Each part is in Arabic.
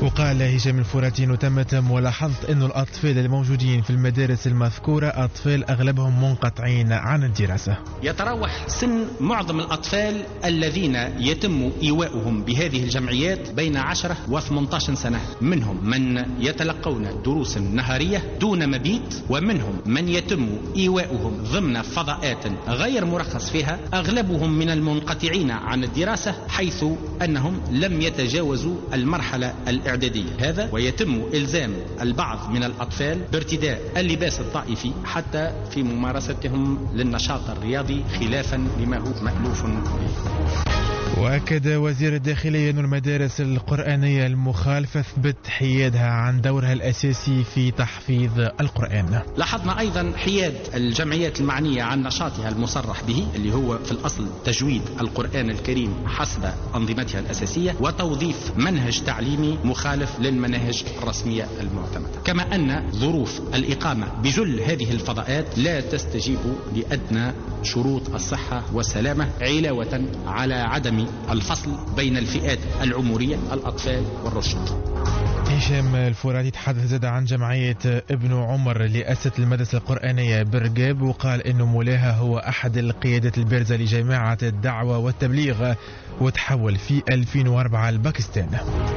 وقال هشام الفراتي انه تم ملاحظة انه الاطفال الموجودين في المدارس المذكورة اطفال اغلبهم منقطعين عن الدراسة. يتراوح سن معظم الاطفال الذين يتم ايواؤهم بهذه الجمعيات بين 10 و18 سنة، منهم من يتلقون دروس نهارية دون مبيت، ومنهم من يتم ايواؤهم ضمن فضاءات غير مرخص فيها، اغلبهم من المنقطعين عن الدراسة حيث انهم لم يتجاوزوا المرحلة الإعدادية. هذا ويتم إلزام البعض من الأطفال بارتداء اللباس الطائفي حتى في ممارستهم للنشاط الرياضي خلافا لما هو مألوف به. وأكد وزير الداخلية أن المدارس القرآنية المخالفة اثبت حيادها عن دورها الأساسي في تحفيظ القرآن. لاحظنا أيضا حياد الجمعيات المعنية عن نشاطها المصرح به اللي هو في الأصل تجويد القرآن الكريم حسب أنظمتها الأساسية وتوظيف منهج تعليمي مخالف للمناهج الرسمية المعتمدة، كما أن ظروف الإقامة بجل هذه الفضاءات لا تستجيب لأدنى شروط الصحة والسلامة، علاوة على عدم الفصل بين الفئات العمرية الأطفال والرشد. هشام الفراتي تحدث زاد عن جمعية ابن عمر اللي أسست المدرسة القرآنية برقاب، وقال إنه مولاها هو أحد القيادات البارزة لجماعة الدعوة والتبليغ وتحول في 2004 لباكستان.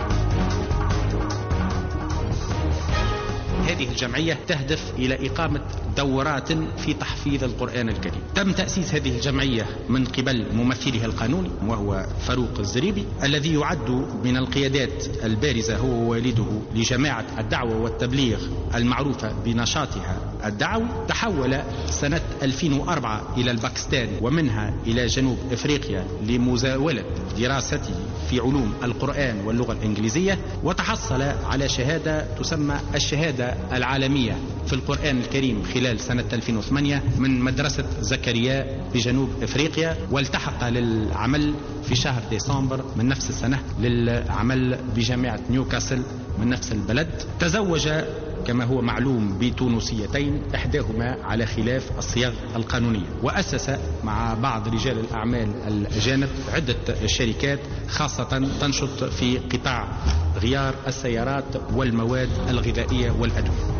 هذه الجمعية تهدف إلى إقامة دورات في تحفيظ القرآن الكريم. تم تأسيس هذه الجمعية من قبل ممثلها القانوني وهو فاروق الزريبي الذي يعد من القيادات البارزة هو ووالده لجماعة الدعوة والتبليغ المعروفة بنشاطها الدعوي. تحول سنة 2004 إلى الباكستان ومنها إلى جنوب إفريقيا لمزاولة دراسته في علوم القرآن واللغة الإنجليزية، وتحصل على شهادة تسمى الشهادة العالمية في القرآن الكريم خلال سنة 2008 من مدرسة زكريا بجنوب إفريقيا، والتحق للعمل في شهر ديسمبر من نفس السنة للعمل بجامعة نيوكاسل من نفس البلد. تزوج كما هو معلوم بتونسيتين إحداهما على خلاف الصيغ القانونية، وأسس مع بعض رجال الأعمال الأجانب عدة شركات خاصة تنشط في قطاع غيار السيارات والمواد الغذائية والأدوية.